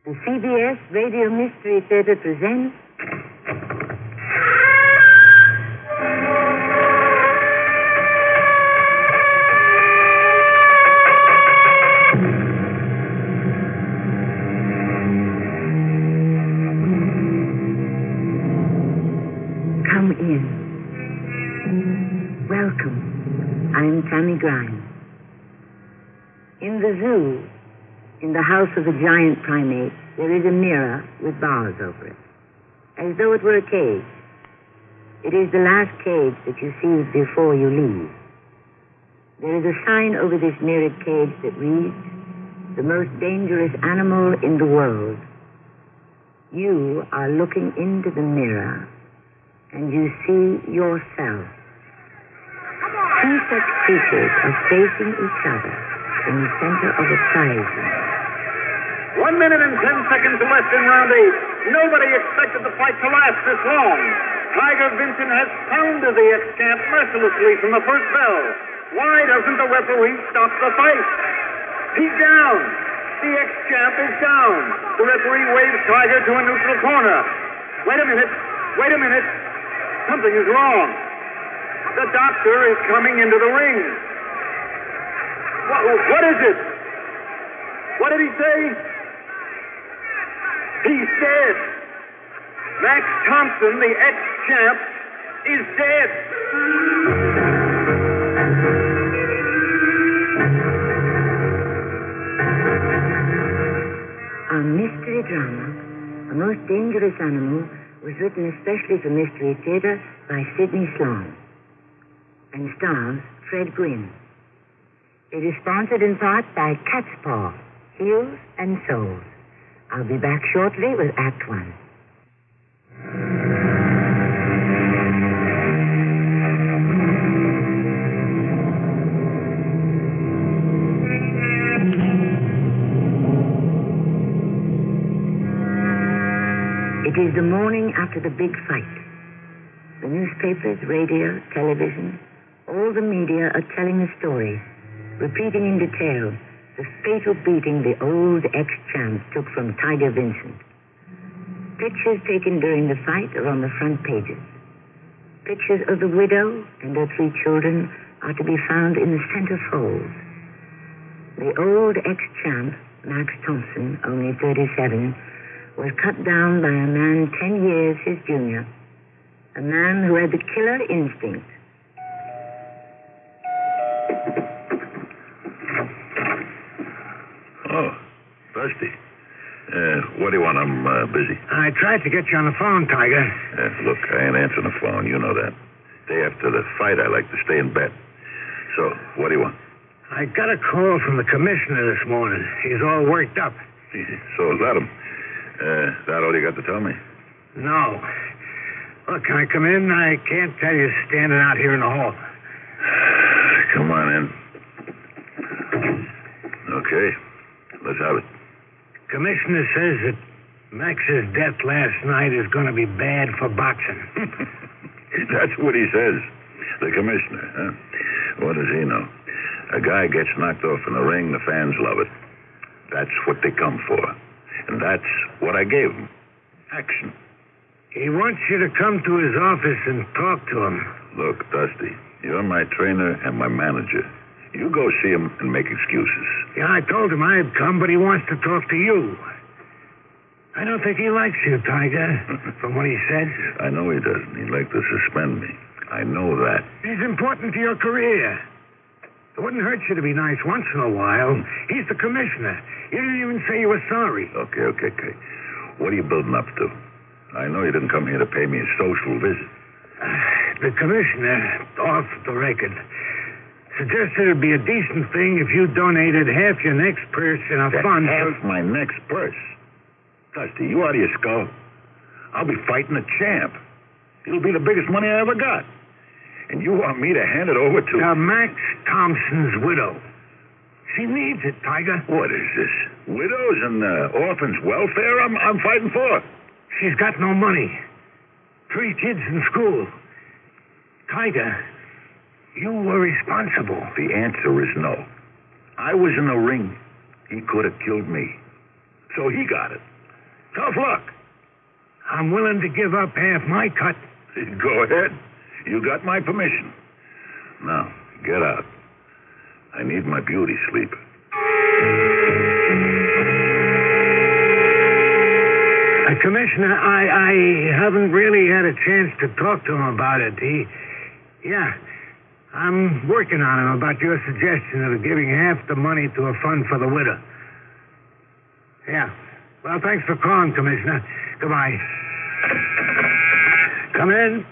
The CBS Radio Mystery Theater presents... Come in. Welcome. I'm Tammy Grimes. In the zoo, in the house of the giant primate, there is a mirror with bars over it, as though it were a cage. It is the last cage that you see before you leave. There is a sign over this mirrored cage that reads, "The most dangerous animal in the world." You are looking into the mirror, and you see yourself. Two such creatures are facing each other in the center of a prize ring. 1 minute and 10 seconds left in round 8. Nobody expected the fight to last this long. Tiger Vincent has pounded the ex-champ mercilessly from the first bell. Why doesn't the referee stop the fight? He's down. The ex-champ is down. The referee waves Tiger to a neutral corner. Wait a minute. Something is wrong. The doctor is coming into the ring. What is it? What did he say? He's dead. Max Thompson, the ex-champ, is dead. A mystery drama, A Most Dangerous Animal, was written especially for Mystery Theater by Sidney Sloan and stars Fred Gwynne. It is sponsored in part by Cat's Paw, Heels and Soles. I'll be back shortly with Act One. It is the morning after the big fight. The newspapers, radio, television, all the media are telling the story, repeating in detail the fatal beating the old ex-champ took from Tiger Vincent. Pictures taken during the fight are on the front pages. Pictures of the widow and her 3 children are to be found in the center folds. The old ex-champ, Max Thompson, only 37, was cut down by a man 10 years his junior, a man who had the killer instinct. Oh, Dusty. What do you want? I'm busy. I tried to get you on the phone, Tiger. Look, I ain't answering the phone. You know that. Day after the fight, I like to stay in bed. So, what do you want? I got a call from the commissioner this morning. He's all worked up. So let him. That all you got to tell me? No. Look, can I come in? I can't tell you standing out here in the hall. Come on in. Okay. Let's have it. Commissioner says that Max's death last night is going to be bad for boxing. That's what he says. The commissioner, huh? What does he know? A guy gets knocked off in the ring, the fans love it. That's what they come for. And that's what I gave him. Action. He wants you to come to his office and talk to him. Look, Dusty, you're my trainer and my manager. You go see him and make excuses. Yeah, I told him I'd come, but he wants to talk to you. I don't think he likes you, Tiger, from what he said. I know he doesn't. He'd like to suspend me. I know that. He's important to your career. It wouldn't hurt you to be nice once in a while. He's the commissioner. You didn't even say you were sorry. Okay. What are you building up to? I know you didn't come here to pay me a social visit. The commissioner, off the record, suggested it'd be a decent thing if you donated half your next purse in a fund. Half my next purse? Dusty, you out of your skull? I'll be fighting a champ. It'll be the biggest money I ever got. And you want me to hand it over to... Max Thompson's widow. She needs it, Tiger. What is this? Widows and orphans' welfare I'm fighting for? She's got no money. 3 kids in school. Tiger, you were responsible. The answer is no. I was in the ring. He could have killed me. So he got it. Tough luck. I'm willing to give up half my cut. Go ahead. You got my permission. Now, get out. I need my beauty sleep. Commissioner, I haven't really had a chance to talk to him about it. I'm working on him about your suggestion of giving half the money to a fund for the widow. Yeah. Well, thanks for calling, Commissioner. Goodbye. Come in.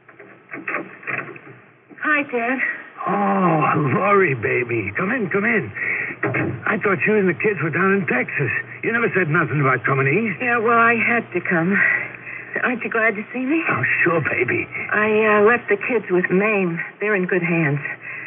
Hi, Dad. Oh, Laurie, baby. Come in. I thought you and the kids were down in Texas. You never said nothing about coming east. Yeah, well, I had to come. Aren't you glad to see me? Oh, sure, baby. I left the kids with Mame. They're in good hands.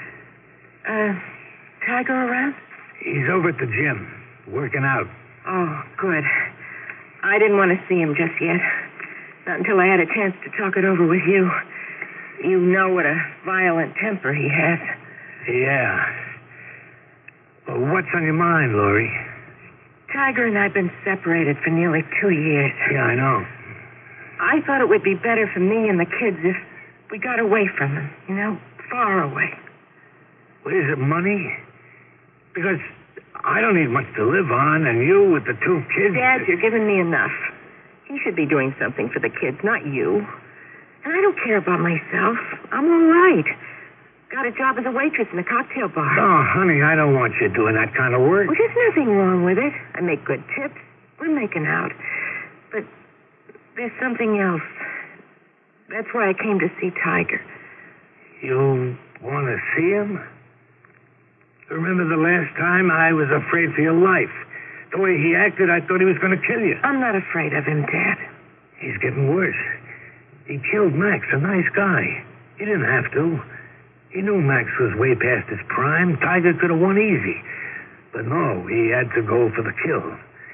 Tiger around? He's over at the gym, working out. Oh, good. I didn't want to see him just yet. Not until I had a chance to talk it over with you. You know what a violent temper he has. Yeah. Well, what's on your mind, Laurie? Tiger and I have been separated for nearly 2 years. Yeah, I know. I thought it would be better for me and the kids if we got away from him, far away. Well, is it money? Because I don't need much to live on, and you with the 2 kids... Dad, you're giving me enough. He should be doing something for the kids, not you. And I don't care about myself. I'm all right. Got a job as a waitress in a cocktail bar. Oh, honey, I don't want you doing that kind of work. Well, there's nothing wrong with it. I make good tips. We're making out. But there's something else. That's why I came to see Tiger. You want to see him? Remember the last time I was afraid for your life? The way he acted, I thought he was going to kill you. I'm not afraid of him, Dad. He's getting worse. He killed Max, a nice guy. He didn't have to. He knew Max was way past his prime. Tiger could have won easy. But no, he had to go for the kill.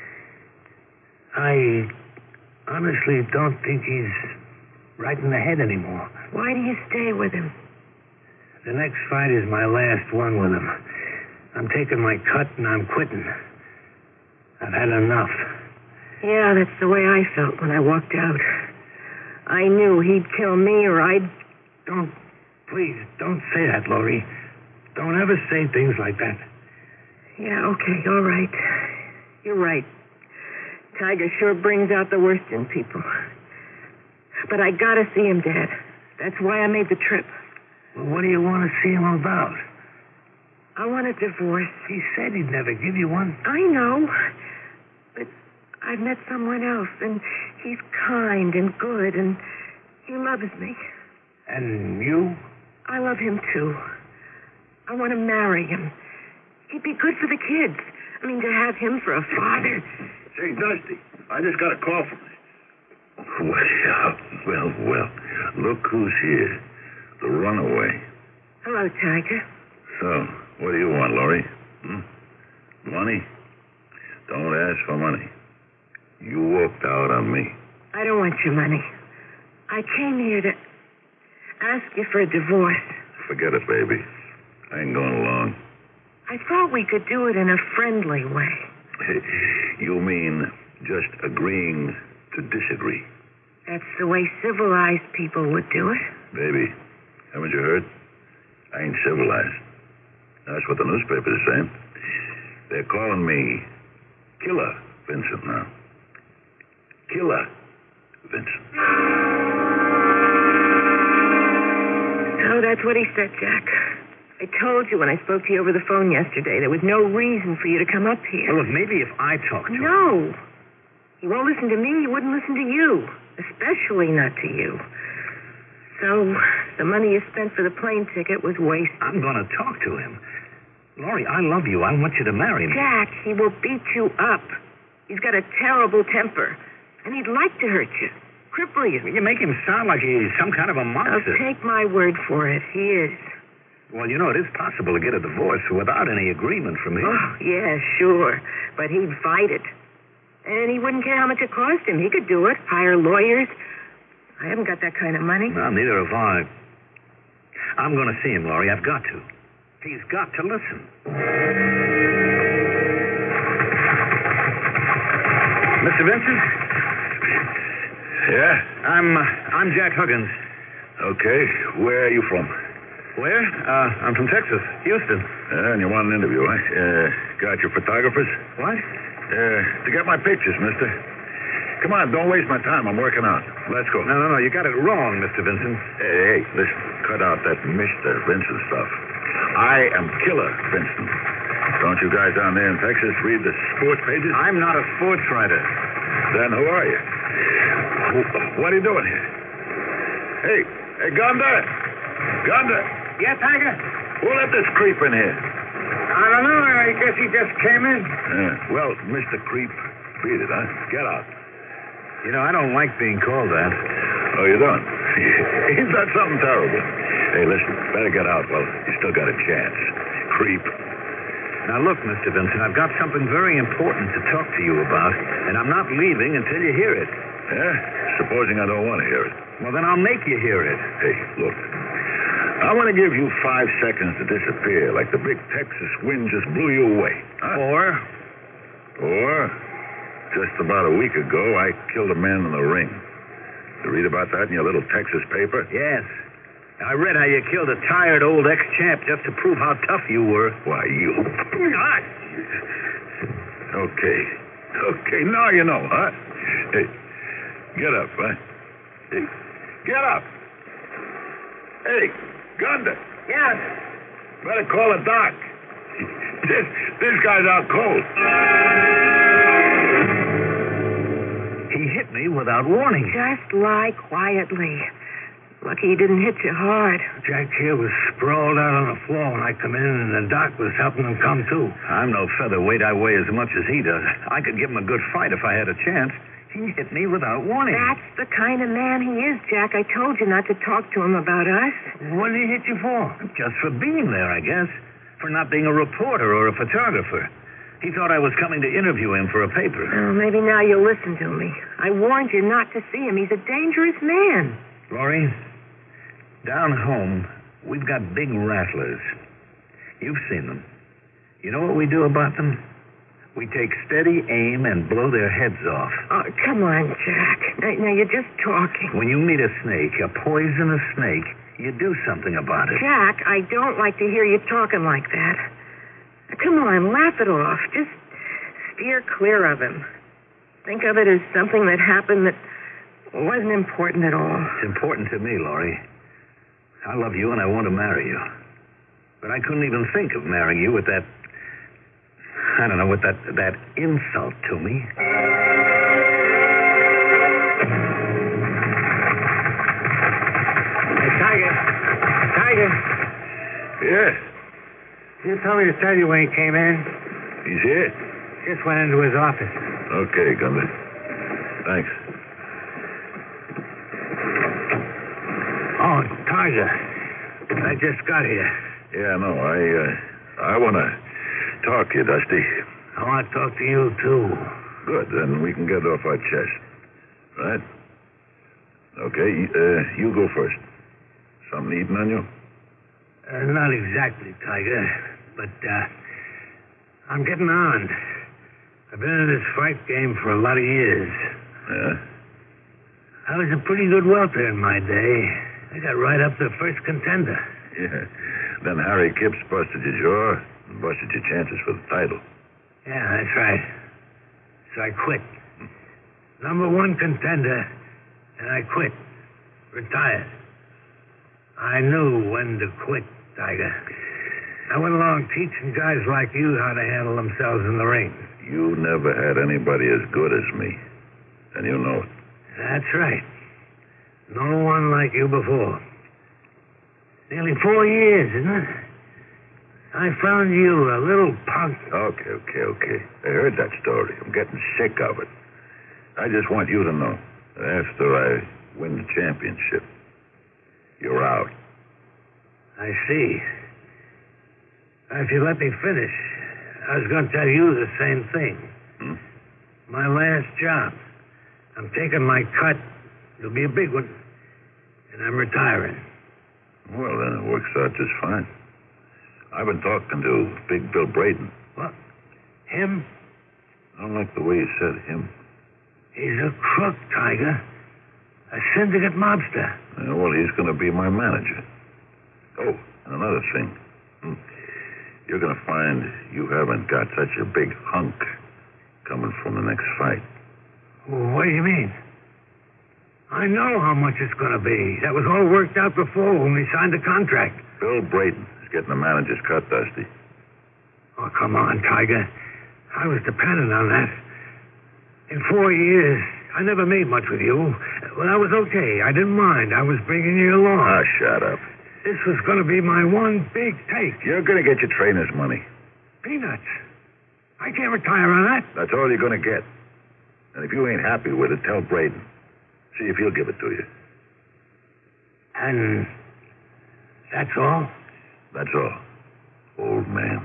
I honestly don't think he's right in the head anymore. Why do you stay with him? The next fight is my last one with him. I'm taking my cut and I'm quitting. I've had enough. Yeah, that's the way I felt when I walked out. I knew he'd kill me or I'd... Please, don't say that, Laurie. Don't ever say things like that. Yeah, okay, all right. You're right. Tiger sure brings out the worst in people. But I gotta see him, Dad. That's why I made the trip. Well, what do you want to see him about? I want a divorce. He said he'd never give you one. I know. But I've met someone else, and he's kind and good, and he loves me. And you? I love him, too. I want to marry him. He'd be good for the kids. To have him for a father. Say, Dusty, I just got a call from you. Well. Look who's here. The runaway. Hello, Tiger. So, what do you want, Laurie? Money? Don't ask for money. You walked out on me. I don't want your money. I came here to ask you for a divorce. Forget it, baby. I ain't going along. I thought we could do it in a friendly way. You mean just agreeing to disagree? That's the way civilized people would do it. Baby, haven't you heard? I ain't civilized. That's what the newspapers are saying. They're calling me Killer Vincent now. Killer Vincent. Oh, that's what he said, Jack. I told you when I spoke to you over the phone yesterday, there was no reason for you to come up here. Well, look, maybe if I talk to him... No. He won't listen to me. He wouldn't listen to you. Especially not to you. So, the money you spent for the plane ticket was wasted. I'm going to talk to him. Laurie, I love you. I want you to marry me. Jack, he will beat you up. He's got a terrible temper. And he'd like to hurt you. Cripple you. You make him sound like he's some kind of a monster. Take my word for it. He is. Well, it is possible to get a divorce without any agreement from him. Oh, yeah, sure. But he'd fight it. And he wouldn't care how much it cost him. He could do it. Hire lawyers. I haven't got that kind of money. No, neither have I. I'm going to see him, Laurie. I've got to. He's got to listen. Mr. Vincent? Yeah? I'm Jack Huggins. Okay. Where are you from? Where? I'm from Texas, Houston. And you want an interview, huh? Got your photographers? What? To get my pictures, mister. Come on, don't waste my time. I'm working out. Let's go. No. You got it wrong, Mr. Vincent. Hey, listen. Cut out that Mr. Vincent stuff. I am Killer Vincent. Don't you guys down there in Texas read the sports pages? I'm not a sports writer. Then who are you? What are you doing here? Hey, Gunda! Gunda! Yeah, Tiger? Who let this creep in here? I don't know. I guess he just came in. Well, Mr. Creep, beat it, huh? Get out. You know, I don't like being called that. Oh, you don't? He's done something terrible. Hey, listen, better get out while you still got a chance. Creep. Now, look, Mr. Vincent, I've got something very important to talk to you about, and I'm not leaving until you hear it. Yeah? Supposing I don't want to hear it. Well, then I'll make you hear it. Hey, look. I want to give you 5 seconds to disappear like the big Texas wind just blew you away. Huh? Or, just about a week ago, I killed a man in the ring. You read about that in your little Texas paper? Yes. I read how you killed a tired old ex-champ just to prove how tough you were. Why, you... Okay, now you know, huh? Hey, get up, huh? Hey, get up. Hey, Gunda. Yes. Better call a doc. This guy's out cold. He hit me without warning. Just lie quietly. Lucky he didn't hit you hard. Jack here was sprawled out on the floor when I come in, and the doc was helping him come to. I'm no featherweight. I weigh as much as he does. I could give him a good fight if I had a chance. He hit me without warning. That's the kind of man he is, Jack. I told you not to talk to him about us. What did he hit you for? Just for being there, I guess. For not being a reporter or a photographer. He thought I was coming to interview him for a paper. Oh, maybe now you'll listen to me. I warned you not to see him. He's a dangerous man. Laurie, down home, we've got big rattlers. You've seen them. You know what we do about them? We take steady aim and blow their heads off. Oh, come on, Jack. Now you're just talking. When you meet a snake, a poisonous snake, you do something about it. Jack, I don't like to hear you talking like that. Come on, laugh it off. Just steer clear of him. Think of it as something that happened that wasn't important at all. It's important to me, Laurie. I love you and I want to marry you. But I couldn't even think of marrying you with that... I don't know, with that insult to me. Hey, Tiger. Yeah. You told me to tell you when he came in. He's here? Just went into his office. Okay, Gunda. Thanks. Oh, Tiger. I just got here. Yeah, no, I want to talk to you, Dusty. I want to talk to you, too. Good, then we can get off our chest. Right? Okay, you go first. Something eating on you? Not exactly, Tiger, but I'm getting on. I've been in this fight game for a lot of years. Yeah? I was a pretty good welter in my day. I got right up to first contender. Yeah. Then Harry Kipps busted your jaw and busted your chances for the title. Yeah, that's right. So I quit. Number 1 contender, and I quit. Retired. I knew when to quit, Tiger. I went along teaching guys like you how to handle themselves in the ring. You never had anybody as good as me. And you know it. That's right. No one like you before. Nearly 4 years, isn't it? I found you a little punk. Okay. I heard that story. I'm getting sick of it. I just want you to know that after I win the championship, you're out. I see. If you let me finish, I was going to tell you the same thing. My last job. I'm taking my cut. It'll be a big one. And I'm retiring. Well, then it works out just fine. I've been talking to Big Bill Braden. What? Him? I don't like the way you said him. He's a crook, Tiger. A syndicate mobster. Well, he's going to be my manager. Oh, and another thing. You're going to find you haven't got such a big hunk coming from the next fight. What do you mean? I know how much it's going to be. That was all worked out before when we signed the contract. Bill Braden is getting the manager's cut, Dusty. Oh, come on, Tiger. I was dependent on that. In 4 years, I never made much with you. Well, that was okay. I didn't mind. I was bringing you along. Ah, shut up. This was going to be my one big take. You're going to get your trainer's money. Peanuts. I can't retire on that. That's all you're going to get. And if you ain't happy with it, tell Braden. See if he'll give it to you. And that's all? That's all, old man.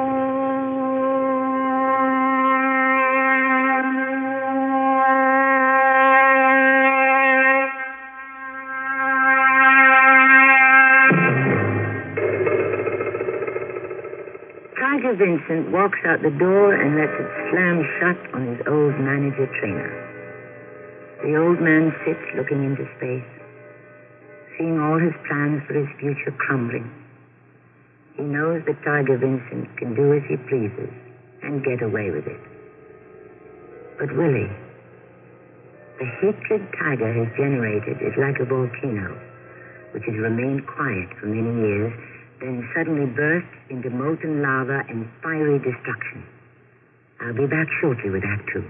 Tiger Vincent walks out the door and lets it slam shut on his old manager-trainer. The old man sits looking into space, seeing all his plans for his future crumbling. He knows that Tiger Vincent can do as he pleases and get away with it. But Willie, the hatred Tiger has generated is like a volcano, which has remained quiet for many years, then suddenly bursts into molten lava and fiery destruction. I'll be back shortly with Act 2.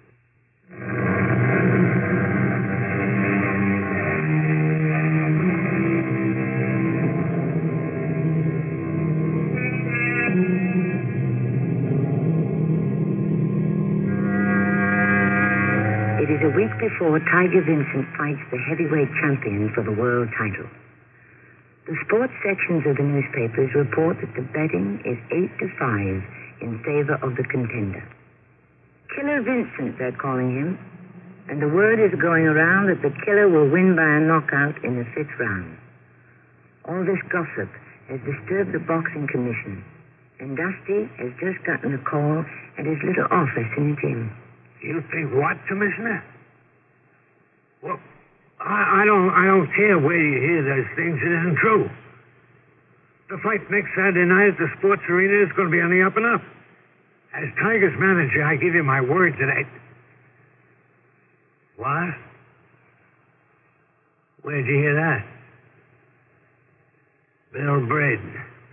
It is a week before Tiger Vincent fights the heavyweight champion for the world title. The sports sections of the newspapers report that the betting is 8-5 in favor of the contender. Killer Vincent, they're calling him, and the word is going around that the killer will win by a knockout in the 5th round. All this gossip has disturbed the boxing commission, and Dusty has just gotten a call at his little office in the gym. You think what, Commissioner? Well, I don't care where you hear those things. It isn't true. The fight next Saturday night at the sports arena is going to be on the up and up. As Tiger's manager, I give you my word that I... What? Where'd you hear that? Bill Braden.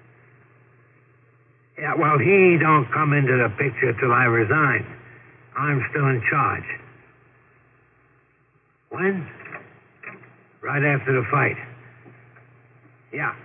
Yeah, well, he don't come into the picture till I resign. I'm still in charge. When? Right after the fight. Yeah.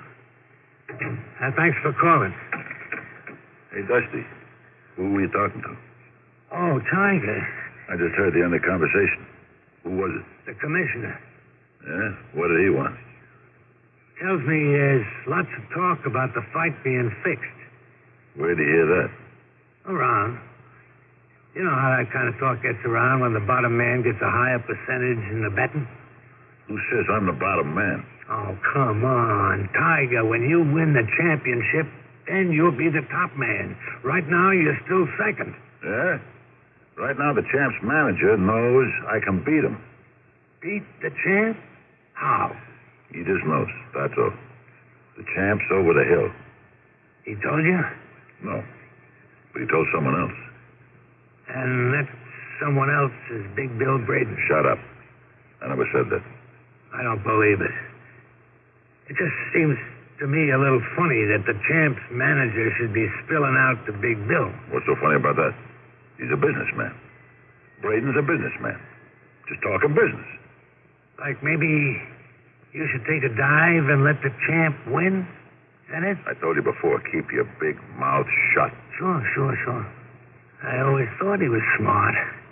Thanks for calling. Hey, Dusty, who were you talking to? Oh, Tiger. I just heard the end of the conversation. Who was it? The commissioner. Yeah? What did he want? Tells me there's lots of talk about the fight being fixed. Where'd he hear that? Around. You know how that kind of talk gets around when the bottom man gets a higher percentage in the betting? Who says I'm the bottom man? Oh, come on. Tiger, when you win the championship, then you'll be the top man. Right now, you're still second. Yeah? Right now, the champ's manager knows I can beat him. Beat the champ? How? He just knows, that's all. The champ's over the hill. He told you? No. But he told someone else. And that someone else is Big Bill Braden. Shut up. I never said that. I don't believe it. It just seems to me a little funny that the champ's manager should be spilling out to Big Bill. What's so funny about that? He's a businessman. Braden's a businessman. Just talking business. Like maybe you should take a dive and let the champ win? Is that it? I told you before, keep your big mouth shut. Sure. I always thought he was smart.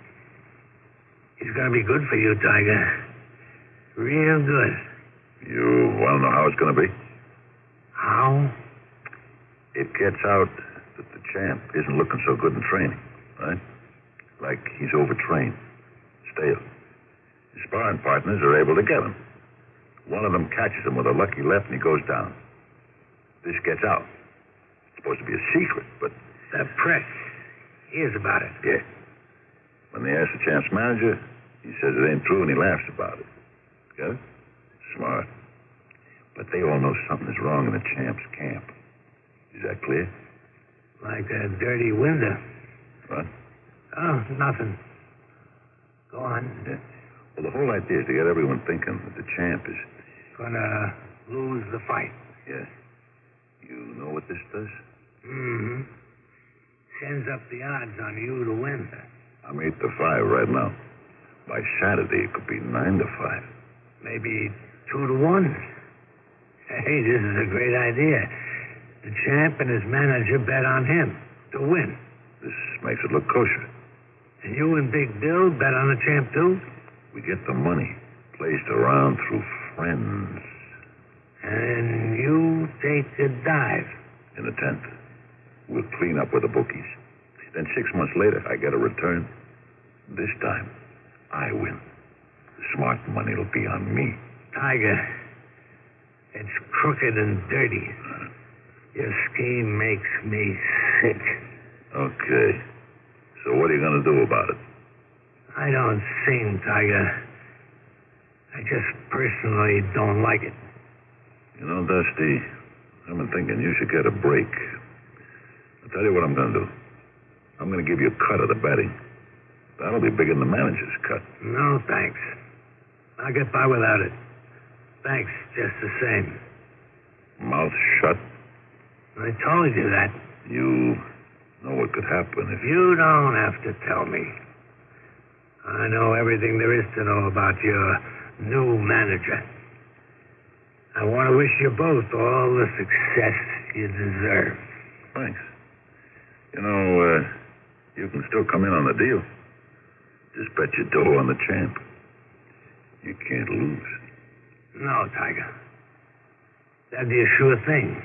He's going to be good for you, Tiger. Real good. You want to know how it's going to be? How? It gets out that the champ isn't looking so good in training, right? Like he's overtrained, stale. His sparring partners are able to get him. One of them catches him with a lucky left and he goes down. This gets out. It's supposed to be a secret, but... The press hears about it. Yeah. When they ask the champ's manager, he says it ain't true and he laughs about it. Got it? Smart. But they all know something is wrong in the champ's camp. Is that clear? Like a dirty window. What? Oh, nothing. Go on. Yeah. Well, the whole idea is to get everyone thinking that the champ is... Gonna lose the fight. Yeah. You know what this does? Mm-hmm. Sends up the odds on you to win. I'm 8-5 right now. By Saturday, it could be 9-5. Maybe 2-1. Hey, this is a great idea. The champ and his manager bet on him to win. This makes it look kosher. And you and Big Bill bet on the champ, too? We get the money placed around through friends. And you take a dive. In the 10th. We'll clean up with the bookies. Then 6 months later, I get a return. This time, I win. The smart money will be on me. Tiger, it's crooked and dirty. Your scheme makes me sick. Okay. So what are you going to do about it? I don't sing, Tiger. I just personally don't like it. You know, Dusty, I've been thinking you should get a break. I'll tell you what I'm going to do. I'm going to give you a cut of the betting. That'll be bigger than the manager's cut. No, thanks. I'll get by without it. Thanks, just the same. Mouth shut. I told you that. You know what could happen if You don't have to tell me. I know everything there is to know about your new manager. I want to wish you both all the success you deserve. Thanks. You know, you can still come in on the deal. Just bet your dough on the champ. You can't lose. No, Tiger. That'd be a sure thing.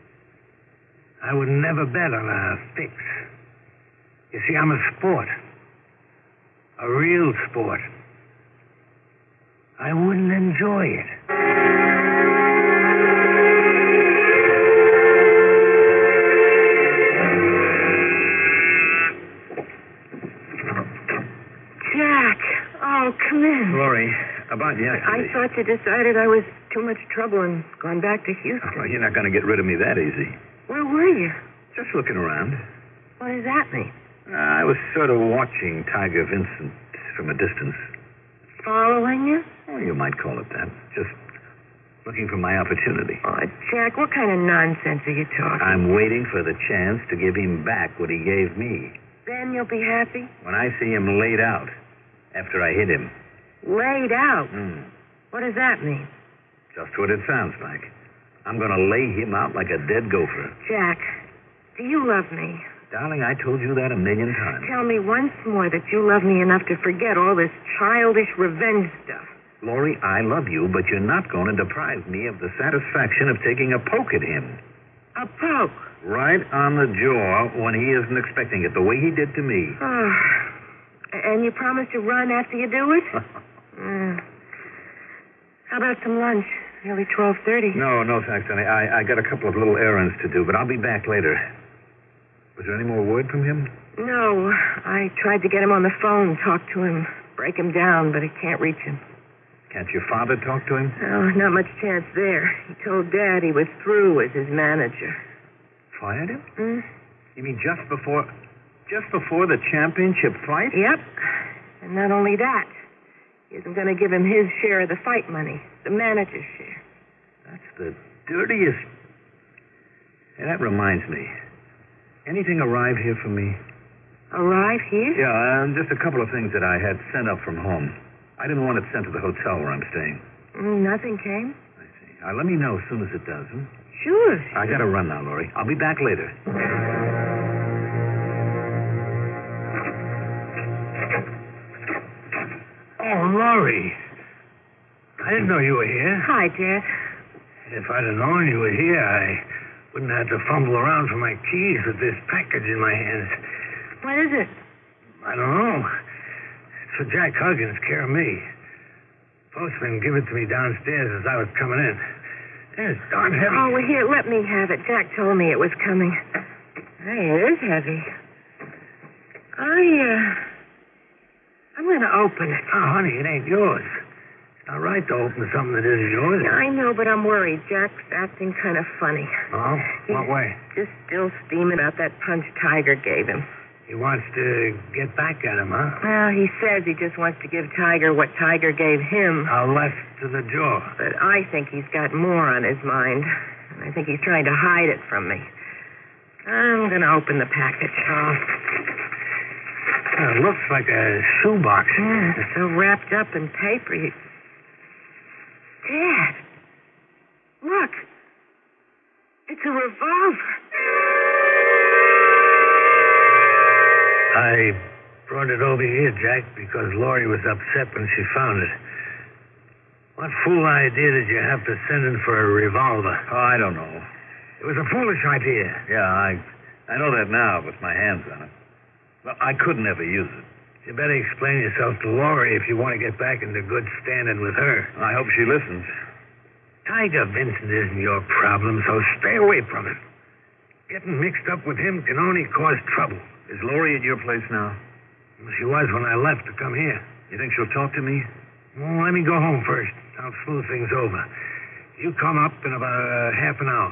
I would never bet on a fix. You see, I'm a sport. A real sport. I wouldn't enjoy it. Jack! Oh, come in. Lori, about yesterday. I thought you decided I was too much trouble and gone back to Houston. Oh, you're not going to get rid of me that easy. Where were you? Just looking around. What does that mean? I was sort of watching Tiger Vincent from a distance. Following you? Well, you might call it that. Just looking for my opportunity. Oh, Jack, what kind of nonsense are you talking? I'm waiting for the chance to give him back what he gave me. Then you'll be happy? When I see him laid out after I hit him. Laid out? Hmm. What does that mean? Just what it sounds like. I'm going to lay him out like a dead gopher. Jack, do you love me? Darling, I told you that 1,000,000 times. Tell me once more that you love me enough to forget all this childish revenge stuff. Lori, I love you, but you're not going to deprive me of the satisfaction of taking a poke at him. A poke? Right on the jaw when he isn't expecting it, the way he did to me. Oh. And you promise to run after you do it? How about some lunch? Nearly 12:30. No, thanks, honey. I got a couple of little errands to do, but I'll be back later. Was there any more word from him? No. I tried to get him on the phone, talk to him, break him down, but I can't reach him. Can't your father talk to him? Oh, not much chance there. He told Dad he was through as his manager. Fired him? Hmm? You mean just before the championship fight? Yep. And not only that, he isn't going to give him his share of the fight money, the manager's share. That's the dirtiest... Hey, that reminds me. Anything arrive here for me? Arrive here? Yeah, just a couple of things that I had sent up from home. I didn't want it sent to the hotel where I'm staying. Nothing came? I see. Let me know as soon as it does, huh? Sure. I got to run now, Lori. I'll be back later. Oh, Laurie. I didn't know you were here. Hi, Dad. If I'd have known you were here, I wouldn't have to fumble around for my keys with this package in my hands. What is it? I don't know. It's for Jack Huggins, care of me. Postman gave it to me downstairs as I was coming in. It's darn heavy. Oh, well, here, let me have it. Jack told me it was coming. Hey, it is heavy. I'm going to open it. Oh, honey, it ain't yours. It's All right to open something that isn't yours. I know, but I'm worried. Jack's acting kind of funny. Oh? What way? Just still steaming about that punch Tiger gave him. He wants to get back at him, huh? Well, he says he just wants to give Tiger what Tiger gave him. A left to the jaw. But I think he's got more on his mind. And I think he's trying to hide it from me. I'm going to open the package. It looks like a shoebox. Yeah, it's so wrapped up in paper. Dad, look. It's a revolver. I brought it over here, Jack, because Laurie was upset when she found it. What fool idea did you have to send in for a revolver? Oh, I don't know. It was a foolish idea. Yeah, I know that now with my hands on it. Well, I could never use it. You better explain yourself to Laurie if you want to get back into good standing with her. I hope she listens. Tiger Vincent isn't your problem, so stay away from him. Getting mixed up with him can only cause trouble. Is Laurie at your place now? Well, she was when I left to come here. You think she'll talk to me? Well, let me go home first. I'll smooth things over. You come up in about half an hour.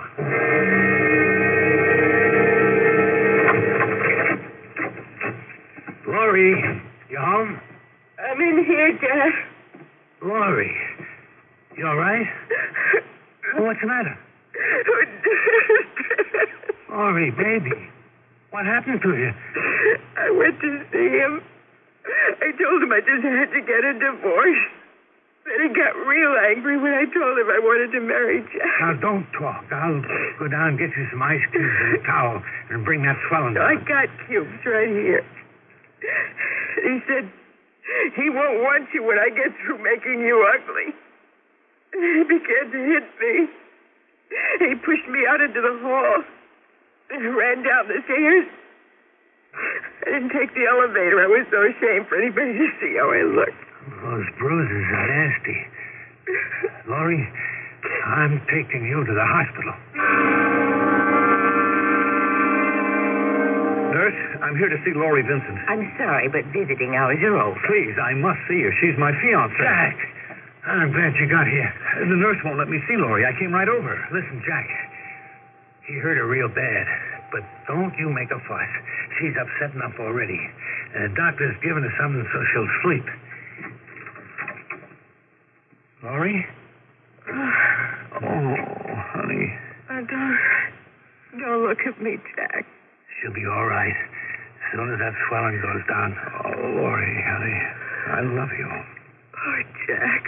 Laurie, you home? I'm in here, Dad. Laurie, you all right? What's the matter? Laurie, baby, what happened to you? I went to see him. I told him I just had to get a divorce. Then he got real angry when I told him I wanted to marry Jack. Now, don't talk. I'll go down and get you some ice cubes and a towel and bring that swelling down. I got cubes right here. He said he won't want you when I get through making you ugly. He began to hit me. He pushed me out into the hall and ran down the stairs. I didn't take the elevator. I was so ashamed for anybody to see how I looked. Those bruises are nasty. Laurie, I'm taking you to the hospital. Nurse, I'm here to see Laurie Vincent. I'm sorry, but visiting hours are over. Please, I must see her. She's my fiancée. Jack, I'm glad you got here. The nurse won't let me see Laurie. I came right over. Listen, Jack, he hurt her real bad, but don't you make a fuss. She's upset enough already. The doctor's given her something so she'll sleep. Laurie? Oh, honey. Don't look at me, Jack. She'll be all right as soon as that swelling goes down. Oh, Laurie, honey, I love you. Oh, Jack.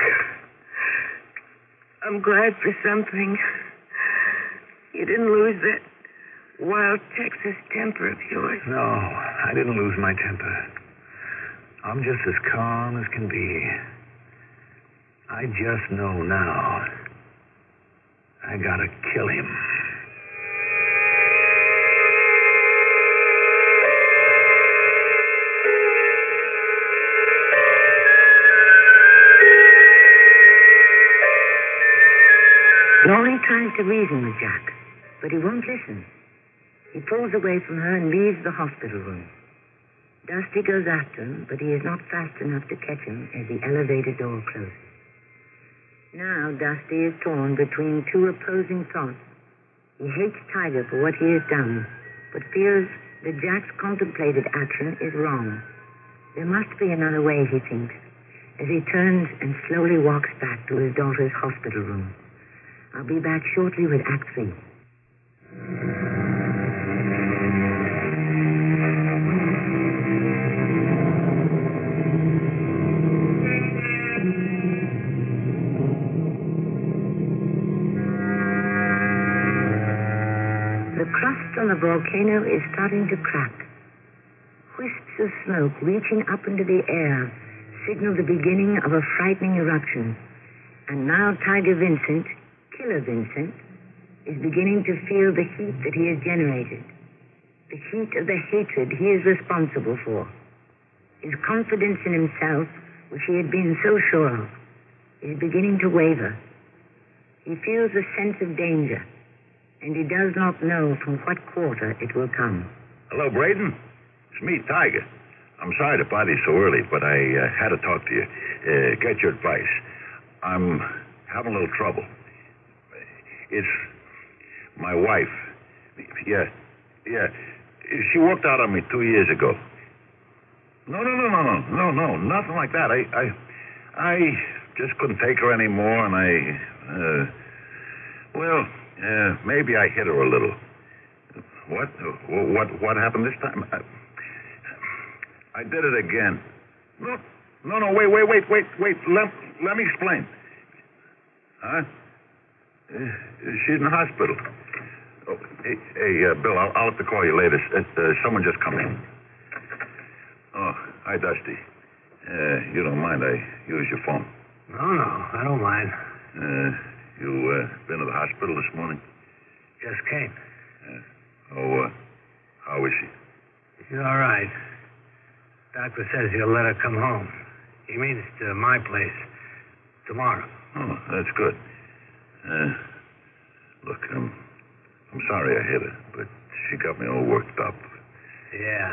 I'm glad for something. You didn't lose that wild Texas temper of yours. No, I didn't lose my temper. I'm just as calm as can be. I just know now. I gotta kill him. Laurie tries to reason with Jack, but he won't listen. He pulls away from her and leaves the hospital room. Dusty goes after him, but he is not fast enough to catch him as the elevator door closes. Now Dusty is torn between two opposing thoughts. He hates Tiger for what he has done, but fears that Jack's contemplated action is wrong. There must be another way, he thinks, as he turns and slowly walks back to his daughter's hospital room. I'll be back shortly with Act 3. The crust on the volcano is starting to crack. Wisps of smoke reaching up into the air signal the beginning of a frightening eruption. And now Tiger Vincent, Killer Vincent, is beginning to feel the heat that he has generated. The heat of the hatred he is responsible for. His confidence in himself, which he had been so sure of, is beginning to waver. He feels a sense of danger, and he does not know from what quarter it will come. Hello, Braden. It's me, Tiger. I'm sorry to bother you so early, but I had to talk to you. Get your advice. I'm having a little trouble. It's my wife. Yeah. She walked out on me 2 years ago. No, nothing like that. I just couldn't take her anymore, and maybe I hit her a little. What happened this time? I did it again. No, wait. Let me explain. Huh? She's in the hospital. Oh, hey, Bill, I'll have to call you later. Someone just come in. Oh, hi, Dusty. You don't mind I use your phone? No, I don't mind. You been to the hospital this morning? Just came. How is she? She's all right. Doctor says he'll let her come home. He means to my place tomorrow. Oh, that's good. Look, I'm sorry I hit her, but she got me all worked up. Yeah.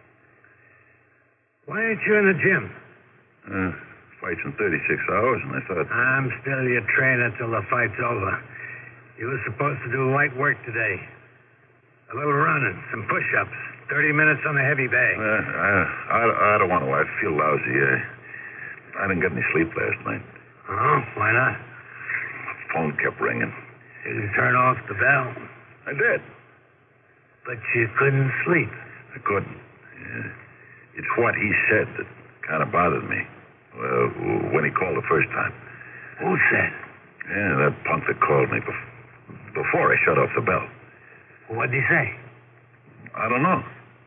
Why aren't you in the gym? Fight's in 36 hours, and I thought... I'm still your trainer till the fight's over. You were supposed to do light work today. A little running, some push-ups, 30 minutes on the heavy bag. I don't want to. I feel lousy. I didn't get any sleep last night. Oh, why not? Phone kept ringing. You didn't turn off the bell. I did. But you couldn't sleep. I couldn't. It's what he said that kind of bothered me. When he called the first time. Who said? Yeah, that punk that called me before I shut off the bell. What'd he say? I don't know.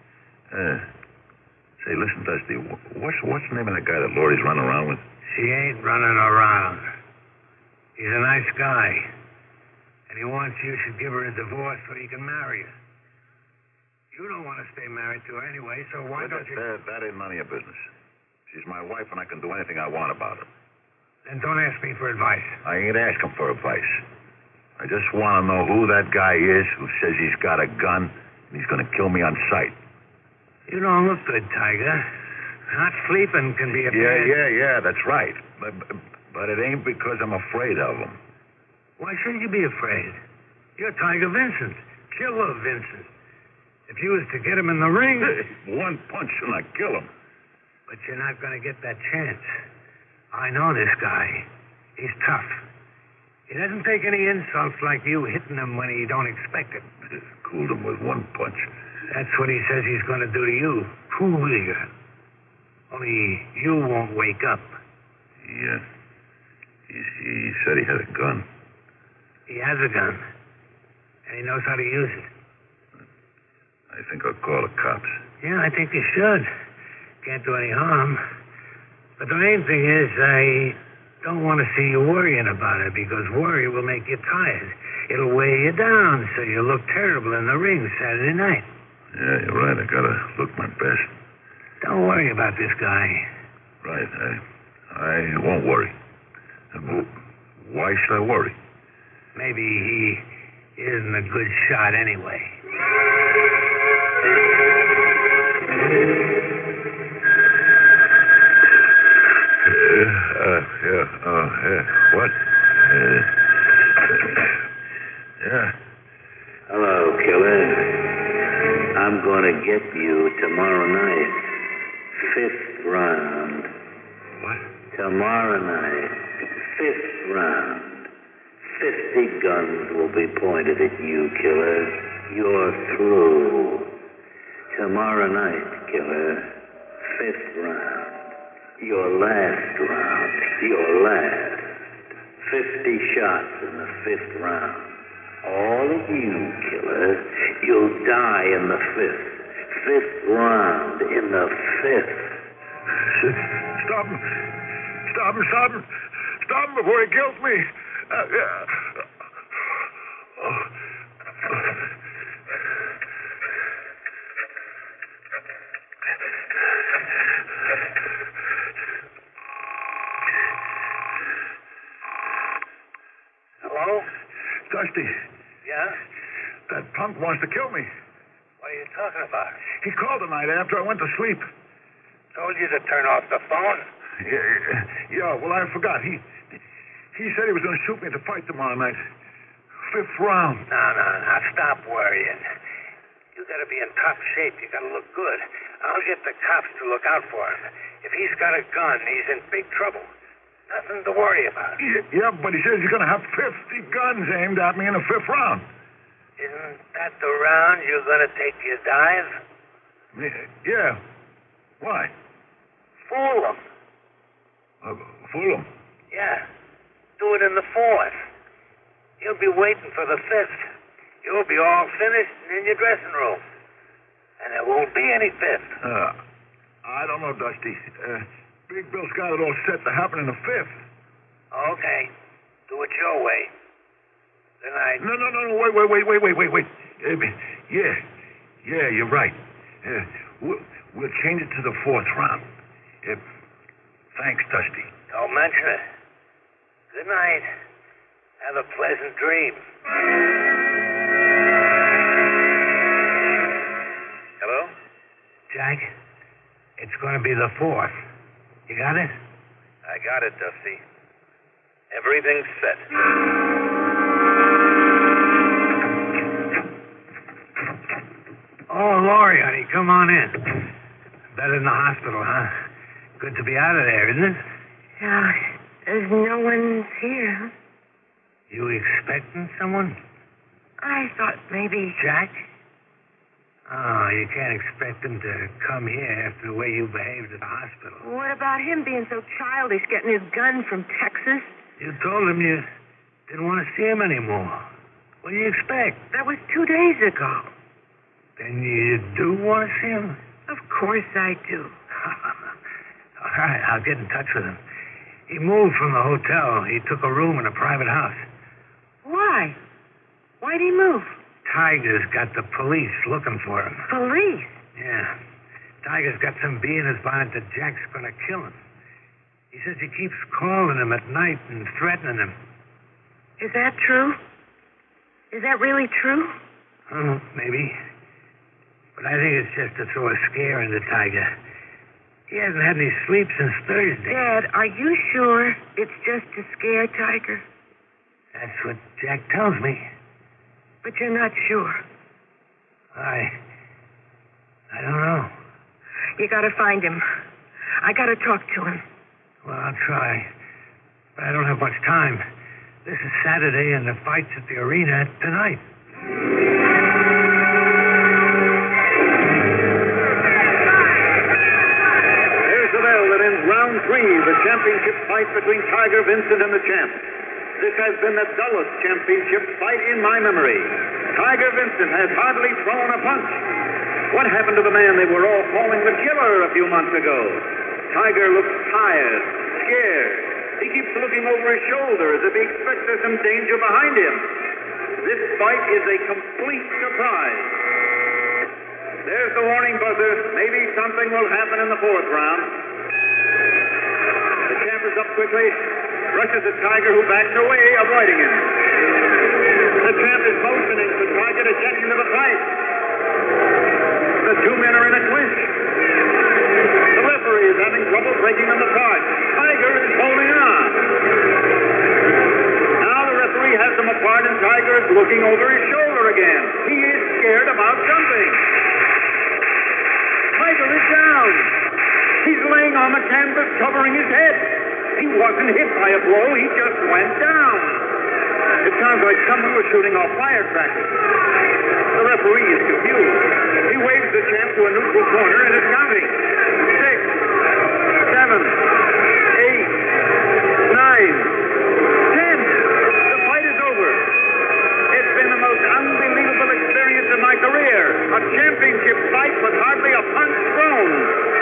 Say, listen, Dusty, what's the name of that guy that Lori's running around with? She ain't running around. He's a nice guy. And he wants you should give her a divorce so he can marry her. You don't want to stay married to her anyway, so why don't you... That ain't none of your business. She's my wife, and I can do anything I want about her. Then don't ask me for advice. I ain't asking for advice. I just want to know who that guy is who says he's got a gun and he's going to kill me on sight. You don't look good, Tiger. Not sleeping can be a bad... Yeah, that's right. But it ain't because I'm afraid of him. Why shouldn't you be afraid? You're Tiger Vincent. Killer Vincent. If you was to get him in the ring... One punch and I kill him. But you're not going to get that chance. I know this guy. He's tough. He doesn't take any insults like you hitting him when he don't expect it. Cooled him with one punch. That's what he says he's going to do to you. Fool you. Only you won't wake up. Yeah. He said he had a gun. He has a gun. And he knows how to use it. I think I'll call the cops. Yeah, I think you should. Can't do any harm. But the main thing is, I don't want to see you worrying about it, because worry will make you tired. It'll weigh you down so you look terrible in the ring Saturday night. Yeah, you're right. I gotta look my best. Don't worry about this guy. Right. I won't worry. Why should I worry? Maybe he isn't a good shot anyway. What? Yeah. Hello, killer. I'm going to get you tomorrow night. 5th round. What? Tomorrow night. 5th round. 50 guns will be pointed at you, killer. You're through. Tomorrow night, killer. 5th round. Your last round. Your last. 50 shots in the 5th round. All of you, killer, you'll die in the 5th. 5th round in the 5th. Stop him. Stop him. Stop him. Stop him before he kills me. Hello? Dusty. Yeah? That punk wants to kill me. What are you talking about? He called tonight after I went to sleep. Told you to turn off the phone. Yeah, well, I forgot. He He said he was going to shoot me at the fight tomorrow night. 5th round. No. Stop worrying. You gotta be in top shape. You gotta look good. I'll get the cops to look out for him. If he's got a gun, he's in big trouble. Nothing to worry about. Yeah, but he says he's going to have 50 guns aimed at me in the 5th round. Isn't that the round you're gonna take your dive? Yeah. Why? Fool him. Fool him. Yeah. Do it in the 4th. He'll be waiting for the 5th. You'll be all finished and in your dressing room. And there won't be any 5th. I don't know, Dusty. Big Bill's got it all set to happen in the 5th. Okay. Do it your way. Good night. No. Wait. Yeah, you're right. We'll change it to the 4th round. Thanks, Dusty. Don't mention it. Good night. Have a pleasant dream. Hello? Jack, it's going to be the 4th. You got it? I got it, Dusty. Everything's set. Oh, Laurie, honey, come on in. Better in the hospital, huh? Good to be out of there, isn't it? Yeah, there's no one here, huh? You expecting someone? I thought maybe... Jack? Oh, you can't expect him to come here after the way you behaved at the hospital. What about him being so childish, getting his gun from Texas? You told him you didn't want to see him anymore. What do you expect? That was 2 days ago. Then you do want to see him? Of course I do. All right, I'll get in touch with him. He moved from the hotel. He took a room in a private house. Why? Why'd he move? Tiger's got the police looking for him. Police? Yeah. Tiger's got some bee in his bonnet that Jack's going to kill him. He says he keeps calling him at night and threatening him. Is that true? Is that really true? Oh, maybe. But I think it's just to throw a scare into Tiger. He hasn't had any sleep since Thursday. Dad, are you sure it's just to scare Tiger? That's what Jack tells me. But you're not sure. I don't know. You gotta find him. I gotta talk to him. Well, I'll try. But I don't have much time. This is Saturday, and the fight's at the arena tonight. There's the bell that ends round 3, the championship fight between Tiger Vincent and the champ. This has been the dullest championship fight in my memory. Tiger Vincent has hardly thrown a punch. What happened to the man they were all calling the killer a few months ago? Tiger looks tired, scared. He keeps looking over his shoulder as if he expects there's some danger behind him. This fight is a complete surprise. There's the warning buzzer. Maybe something will happen in the 4th round. The champ is up quickly. Rushes at Tiger, who backs away, avoiding him. The champ is motioning for Tiger to get into the fight. The two men are in a clinch. The referee is having trouble breaking them apart. Tiger is holding on. Now the referee has them apart, and Tiger is looking over his shoulder again. He is scared about jumping. Tiger is down. He's laying on the canvas, covering his head. He wasn't hit by a blow, he just went down. It sounds like someone was shooting off firecrackers. The referee is confused. He waves the champ to a neutral corner and is counting. 6, 7, 8, 9, 10. The fight is over. It's been the most unbelievable experience in my career. A championship fight with hardly a punch thrown.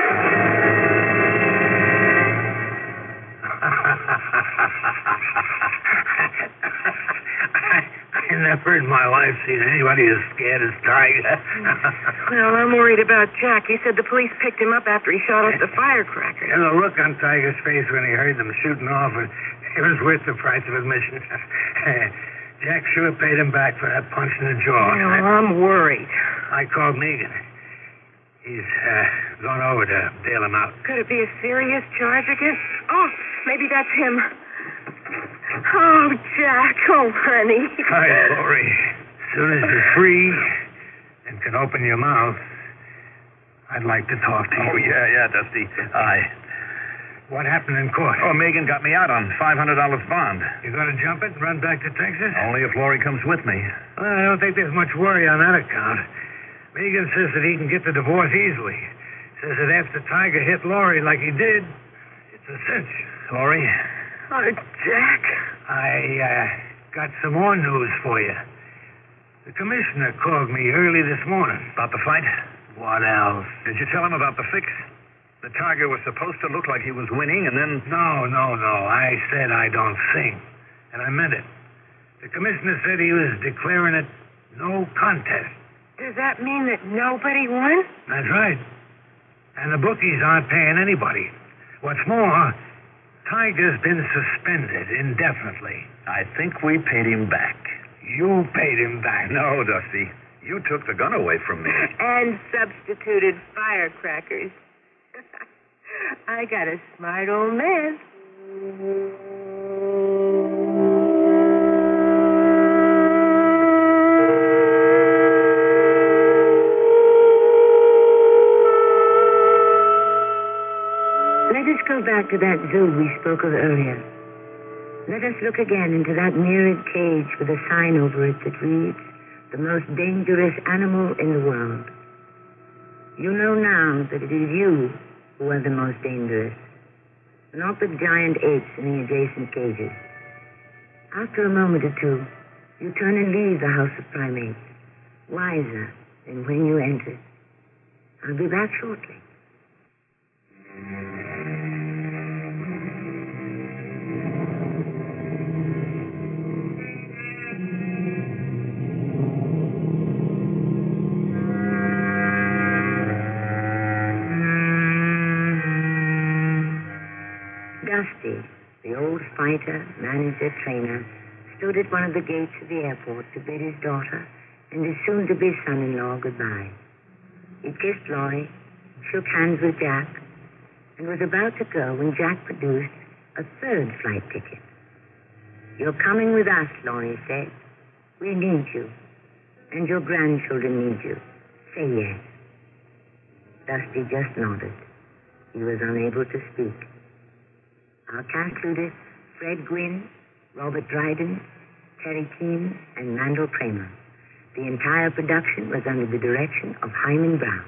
I never in my life seen anybody as scared as Tiger. Well, I'm worried about Jack. He said the police picked him up after he shot off the firecracker. And the look on Tiger's face when he heard them shooting off, it was worth the price of admission. Jack sure paid him back for that punch in the jaw. Well, I'm worried. I called Megan. He's gone over to bail him out. Could it be a serious charge again? Oh, maybe that's him. Oh, Jack. Oh, honey. Hi, Lori. As soon as you're free and can open your mouth, I'd like to talk to you. Oh, yeah, Dusty. Hi. What happened in court? Oh, Megan got me out on $500 bond. You gonna jump it and run back to Texas? Only if Lori comes with me. Well, I don't think there's much worry on that account. Megan says that he can get the divorce easily. Says that after Tiger hit Lori like he did, it's a cinch. Lori? Oh, Jack. I got some more news for you. The commissioner called me early this morning. About the fight? What else? Did you tell him about the fix? The Tiger was supposed to look like he was winning, and then... No. I said I don't think. And I meant it. The commissioner said he was declaring it no contest. Does that mean that nobody won? That's right. And the bookies aren't paying anybody. What's more, Tiger's been suspended indefinitely. I think we paid him back. You paid him back. No, Dusty. You took the gun away from me. And substituted firecrackers. I got a smart old man. Let us go back to that zoo we spoke of earlier. Let us look again into that mirrored cage with a sign over it that reads, "The most dangerous animal in the world." You know now that it is you who are the most dangerous, not the giant apes in the adjacent cages. After a moment or two, you turn and leave the house of primates, wiser than when you entered. I'll be back shortly. Dusty, the old fighter, manager, trainer, stood at one of the gates of the airport to bid his daughter and his soon-to-be son-in-law goodbye. He kissed Lori, shook hands with Jack, and was about to go when Jack produced a third flight ticket. "You're coming with us," Lori said. "We need you, and your grandchildren need you. Say yes." Dusty just nodded. He was unable to speak. Our cast included Fred Gwynn, Robert Dryden, Terry Keane, and Mandel Kramer. The entire production was under the direction of Hyman Brown.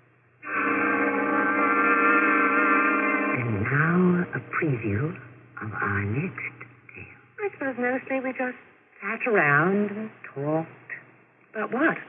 And now a preview of our next tale. I suppose mostly we just sat around and talked. About what?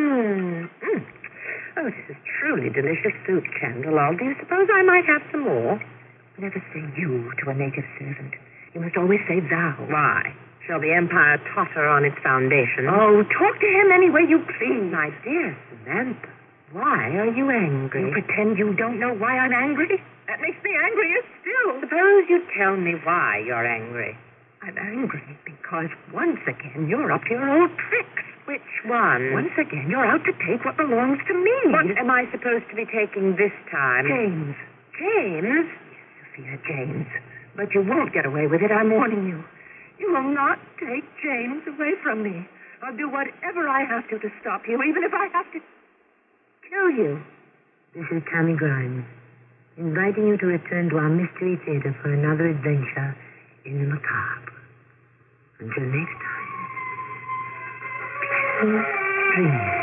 Oh, this is truly delicious soup, Candlelight. Do you suppose I might have some more? Never say you to a native servant. You must always say thou. Why? Shall the empire totter on its foundation? Oh, talk to him any way you please. My dear Samantha, why are you angry? You pretend you don't know why I'm angry? That makes me angrier still. Suppose you tell me why you're angry. I'm angry because once again you're up to your old tricks. Which one? Once again you're out to take what belongs to me. What am I supposed to be taking this time? James. James? Sophia, James. But you won't get away with it, I'm warning you. You will not take James away from me. I'll do whatever I have to stop you, even if I have to kill you. This is Tammy Grimes, inviting you to return to our Mystery Theater for another adventure in the macabre. Until next time, pleasant dreams.